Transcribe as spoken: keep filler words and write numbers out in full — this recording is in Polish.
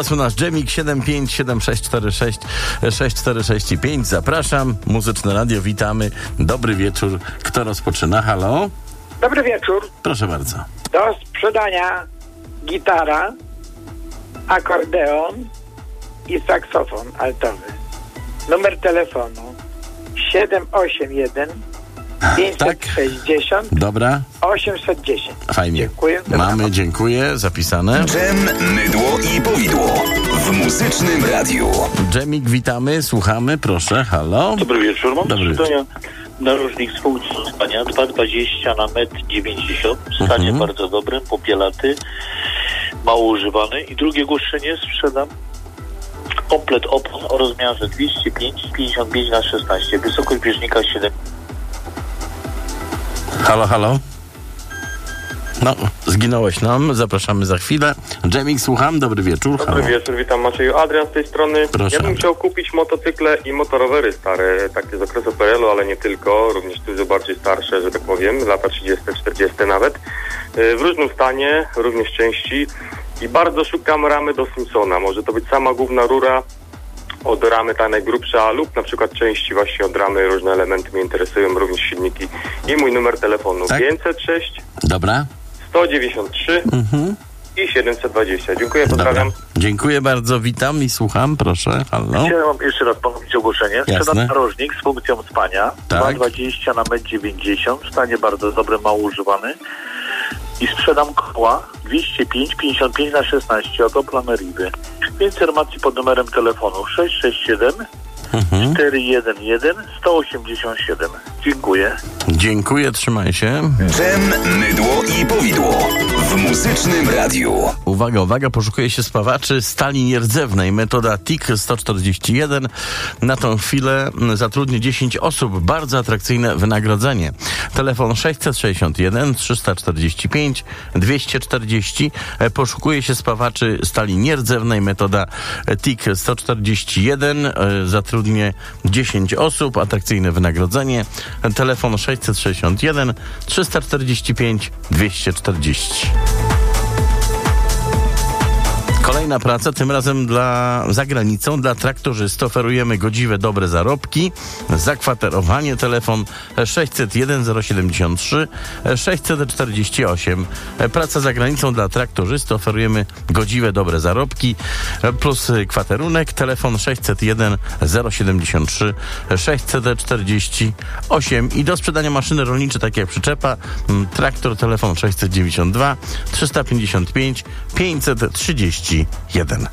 Teraz u nas Dżemik siedem pięć siedem sześć cztery sześć sześć cztery sześć pięć. Zapraszam. Muzyczne Radio, witamy. Dobry wieczór. Kto rozpoczyna? Halo? Dobry wieczór. Proszę bardzo. Do sprzedania gitara, akordeon i saksofon altowy. Numer telefonu siedem osiem jeden pięćset sześćdziesiąt Dobra. osiemset dziesięć. Fajnie. Dziękuję. Mamy, dziękuję. Zapisane. Dżem, mydło i powidło w Muzycznym Radiu. Dżemik, witamy, słuchamy, proszę. Halo? Dobry wieczór. Mam Dobry do sprzedania narożnik z funkcją spania dwa dwadzieścia na metr dziewięćdziesiąt w stanie Mhm. bardzo dobrym, popielaty, mało używany. I drugie głoszenie sprzedam komplet opon o rozmiarze dwieście pięć pięćdziesiąt pięć na szesnaście, wysokość bieżnika siedem. Halo, halo? No, zginąłeś nam, zapraszamy za chwilę. Dżemik, słucham, dobry wieczór. Dobry Halo. wieczór, witam Macieju. Adrian z tej strony. Proszę. Ja bym chciał kupić motocykle i motorowery stare, takie z okresu P R L u, ale nie tylko, również dużo bardziej starsze, że tak powiem, lata trzydzieste, czterdzieste nawet. W różnym stanie, również części i bardzo szukam ramy do Simpsona. Może to być sama główna rura od ramy ta najgrubsza lub na przykład części właśnie od ramy, różne elementy mnie interesują, również silniki. I mój numer telefonu Tak? pięćset sześć Dobra. sto dziewięćdziesiąt trzy Mhm. i siedemset dwadzieścia. Dziękuję, pozdrawiam. Dobra. Dziękuję bardzo, witam i słucham, proszę. Halo? Ja mam jeszcze raz ponowić ogłoszenie. Jasne. Sprzedam narożnik z funkcją spania Tak. dwa dwadzieścia na metr dziewięćdziesiąt w stanie bardzo dobrym, mało używany. I sprzedam koła dwieście pięć pięćdziesiąt pięć na szesnaście od Opla Meridy. Więcej informacji pod numerem telefonu sześć sześć siedem Mhm. cztery jeden jeden sto osiemdziesiąt siedem. Dziękuję. Dziękuję, trzymaj się. Dżem, mydło i powidło w Muzycznym Radiu. Uwaga, uwaga, poszukuje się spawaczy stali nierdzewnej. Metoda T I K sto czterdzieści jeden. Na tą chwilę zatrudni dziesięć osób. Bardzo atrakcyjne wynagrodzenie. Telefon sześćset sześćdziesiąt jeden trzysta czterdzieści pięć dwieście czterdzieści. Poszukuje się spawaczy stali nierdzewnej. Metoda T I K sto czterdzieści jeden. Zatrudni dziesięć osób. Atrakcyjne wynagrodzenie. Telefon sześćset sześćdziesiąt jeden trzysta czterdzieści pięć dwieście czterdzieści. Kolejna praca, tym razem dla za granicą, dla traktorzysty. Oferujemy godziwe, dobre zarobki. Zakwaterowanie, telefon sześćset jeden zero siedemdziesiąt trzy sześćset czterdzieści osiem. Praca za granicą dla traktorzysty. Oferujemy godziwe, dobre zarobki plus kwaterunek. Telefon sześćset jeden zero siedemdziesiąt trzy sześćset czterdzieści osiem. I do sprzedania maszyny rolnicze, takie jak przyczepa, traktor, telefon sześćset dziewięćdziesiąt dwa trzysta pięćdziesiąt pięć pięćset trzydzieści jeden.